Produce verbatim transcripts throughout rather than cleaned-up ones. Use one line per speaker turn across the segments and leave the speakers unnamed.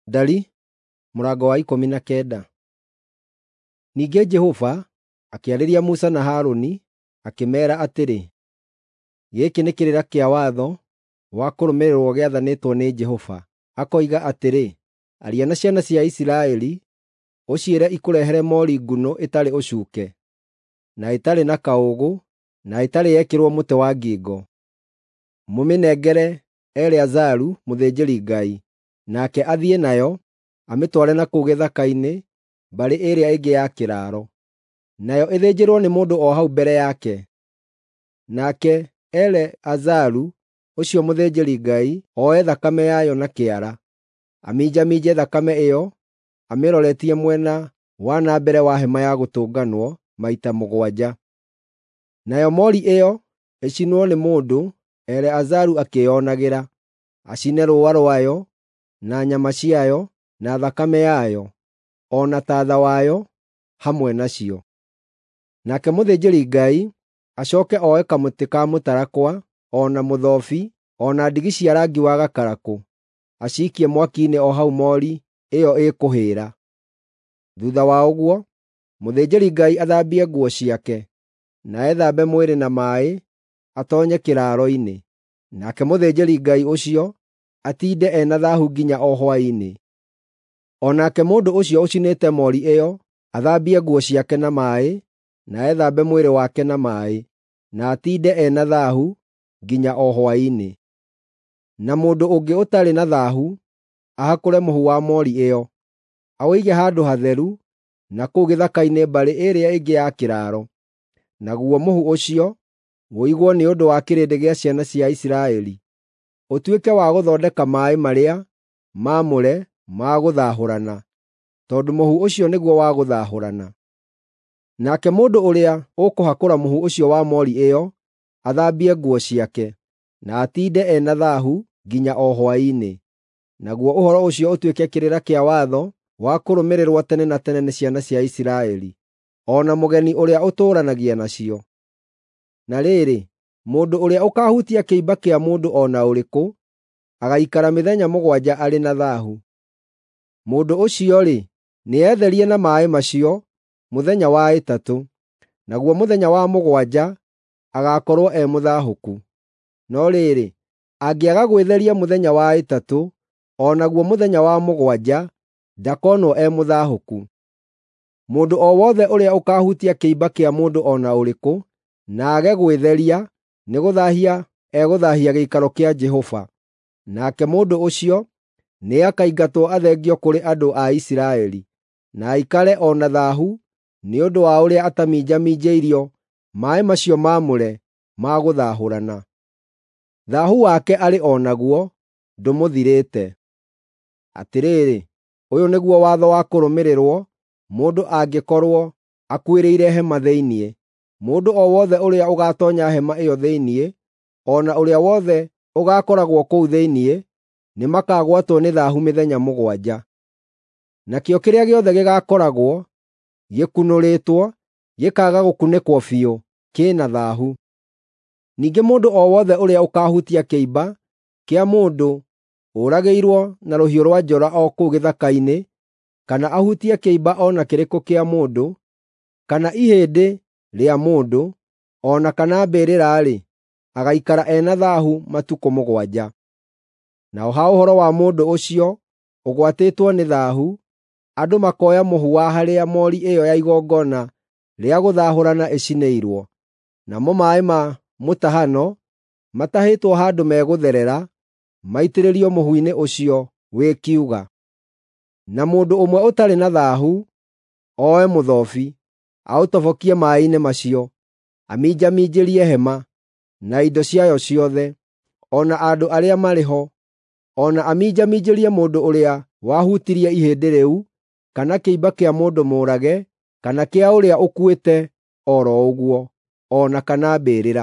Ndari, mũrango wa ikũmi na kenda. Ningĩ Jehova akĩarĩria Musa na Harũni, akĩmeera atĩrĩ, gĩkĩ nĩ kĩrĩra kĩa watho wa kũrũmĩrĩrwo gĩathanĩtwo nĩ Jehova. Akoiga atĩrĩ, aria na ciana cia Isiraeli, ũciĩre ikũrehere mori nguno ĩtarĩ ũcuuke, na ĩtarĩ na kaũũgũ, na ĩtarĩ yekĩrwo mũtĩ wa ngingo. Mũmĩnengere Eleazaru mũthĩnjĩri-Ngai, nake athiĩ nayo, amĩtware na kũu gĩthaka-inĩ, mbarĩ ĩrĩa ĩngĩ ya kĩraro. Nayo ĩthĩnjĩrwo nĩ mũndũ o hau mbere yake. Nake Eleazaru ũcio mũthĩnjĩri-Ngai oe thakame yayo na kĩara, aminjaminje thakame ĩyo, amĩroretie mwena wa na mbere wa Hema-ya-Gũtũnganwo maita mũgwanja. Nayo mori ĩyo ĩcinwo nĩ mũndũ Eleazaru akĩĩonagĩra, acine rũũa rwayo, na nyama ciayo, na thakame yayo, o na taatha wayo, hamwe nacio. Nake mũthĩnjĩri-Ngai acooke oe kamũtĩ ka mũtarakwa, o na mũthobi, o na ndigi cia rangi wa gakarakũ, aciikie mwaki-inĩ o hau mori ĩyo ĩkũhĩĩra. Thuutha wa ũguo, mũthĩnjĩri-Ngai athambie nguo ciake, na ethambe mwĩrĩ na maaĩ, atoonye kĩraro-inĩ. Nake mũthĩnjĩri-Ngai ũcio atiinde ena thaahu nginya o hwaĩ-inĩ. O nake mũndũ ũcio ũcinĩte mori ĩyo athambie nguo ciake na maaĩ, na ethambe mwĩrĩ wake na maaĩ, na atiinde ena thaahu nginya o hwaĩ-inĩ. Na mũndũ ũngĩ ũtarĩ na thaahu ahakũre mũhu wa mori ĩyo, aũige handũ hatheru, na kũu gĩthaka-inĩ mbarĩ ĩrĩa ĩngĩ ya kĩraro. Naguo mũhu ũcio ũigwo nĩ ũndũ wa kĩrĩndĩ gĩa ciana cia Isiraeli, ũtuĩke wa gũthondeka maaĩ marĩa maamũre ma gũthaahũrana, tondũ mũhu ũcio nĩguo wa gũthaahũrana. Nake mũndũ ũrĩa ũkũhakũra mũhu ũcio wa mori ĩyo athambie nguo ciake, na atiinde ena thaahu nginya o hwaĩ-inĩ. Naguo ũhoro ũcio ũtuĩke kĩrĩra kĩa watho wa kũrũmĩrĩrwo tene na tene nĩ ciana cia Isiraeli, o na mũgeni ũrĩa ũtũũranagia nacio. Na rĩrĩ, mũndũ ũrĩa ũkaahutia kĩimba kĩa mũndũ o na ũrĩkũ agaikara mĩthenya mũgwanja arĩ na thaahu. Mũndũ ũcio-rĩ, nĩetherie na maaĩ macio mũthenya wa ĩtatũ, naguo mũthenya wa mũgwanja agaakorwo e mũthaahũku. No rĩrĩ, angĩaga gwĩtheria mũthenya wa ĩtatũ, o naguo mũthenya wa mũgwanja ndakonwo e mũthaahũku. Mũndũ o wothe ũrĩa ũkaahutia kĩimba kĩa mũndũ o na ũrĩkũ, na age gwĩtheria, nĩ gũthaahia egũthaahia gĩikaro kĩa Jehova. Nake mũndũ ũcio nĩakaingatwo athengio kũrĩ andũ a Isiraeli, na aikare o na thaahu nĩ ũndũ wa ũrĩa ataminjaminjĩirio maaĩ macio maamũre ma gũthaahũrana. Thaahu wake arĩ o naguo ndũmũthirĩte. Atĩrĩrĩ, ũyũ nĩguo watho wa kũrũmĩrĩrwo mũndũ angĩkorwo akuĩrĩire hema thĩinĩ. Mũndũ o wothe ũrĩa ũgaatoonya hema ĩyo thĩinĩ, o na ũrĩa wothe ũgaakoragwo kũu thĩinĩ, nĩmakagwatwo nĩ thaahu mĩthenya mũgwanja. Nakĩo kĩrĩa gĩothe gĩgaakoragwo gĩkunũrĩtwo gĩkaaga gũkunĩkwo biũ, kĩna thaahu. Ningĩ mũndũ o wothe ũrĩa ũkaahutia kĩimba kĩa mũndũ ũragĩirwo na rũhiũ rwa njora o kũu gĩthaka-inĩ, kana ahutie kĩimba o na kĩrĩkũ kĩa mũndũ, kana ihĩndĩ rĩa mũndũ, o na kana mbĩrĩra-rĩ, agaikara ena thaahu matukũ mũgwanja. Nao ha ũhoro wa mũndũ ũcio ũgwatĩtwo nĩ thaahu, andũ makoya mũhu wa harĩa mori ĩyo ya igongona rĩa gũthaahũrana ĩcinĩirwo, namo maaĩ ma mũtahano matahĩtwo handũ megũtherera maitĩrĩrio mũhu-inĩ ũcio wĩkiuga. Na mũndũ ũmwe ũtarĩ na thaahu oe mũthobi, aũtobokie maaĩ-inĩ macio, aminjaminjĩrie hema na indo ciayo ciothe, o na andũ arĩa marĩ ho, o na aminjaminjĩrie mũndũ ũrĩa wahutirie ihĩndĩ rĩu, kana kĩimba kĩa mũndũ mũũrage, kana kĩa ũrĩa ũkuĩte o ro ũguo, o na kana mbĩrĩra.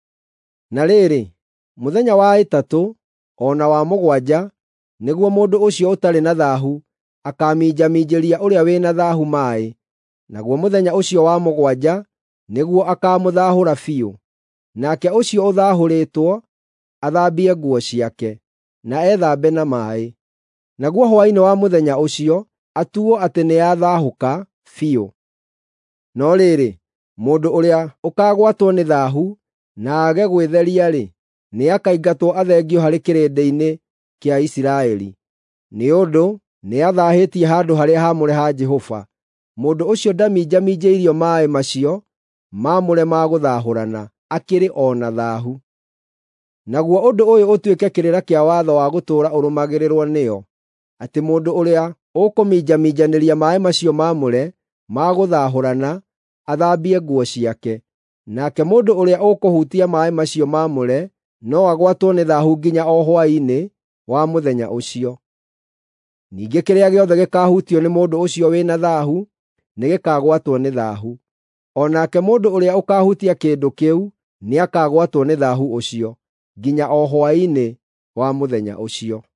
Na rĩrĩ, mũthenya wa ĩtatũ o na wa mũgwanja nĩguo mũndũ ũcio ũtarĩ na thaahu akaaminjaminjĩria ũrĩa wĩ na thaahu maaĩ, naguo mũthenya ũcio wa mũgwanja nĩguo akaamũthaahũra biũ. Nake ũcio ũthaahũrĩtwo athambie nguo ciake, na ethambe na maaĩ, naguo hwaĩ-inĩ wa mũthenya ũcio atuo atĩ nĩathahũka biũ. No rĩrĩ, mũndũ ũrĩa ũkagwatwo nĩ thaahu na age gwĩtheria-rĩ, nĩakaingatwo athengio harĩ kĩrĩndĩ-inĩ kĩa Isiraeli, nĩ ũndũ nĩathahĩtie handũ harĩa haamũre ha Jehova. Mũndũ ũcio ndaminjaminjĩirio maaĩ macio maamũre ma gũthahũrana, akĩrĩ o na thaahu. Naguo ũndũ ũyũ ũtuĩke kĩrĩra kĩa watho wa gũtũũra ũrũmagĩrĩrwo nĩo, atĩ mũndũ ũrĩa ũkũminjaminjanĩria maaĩ macio maamũre ma gũthahũrana athambie nguo ciake, nake mũndũ ũrĩa ũkũhutia maaĩ macio maamũre no agwatwo nĩ thaahu nginya o hwaĩ-inĩ wa mũthenya ũcio. Ningĩ kĩrĩa gĩothe gĩkaahutio nĩ mũndũ ũcio wĩna thaahu nĩgĩkagwatwo nĩ thaahu. O nake mũndũ ũrĩa ũkaahutia kĩndũ kĩu nĩakagwatwo nĩ thaahu ũcio nginya o hwaĩ-inĩ wa mũthenya ũcio.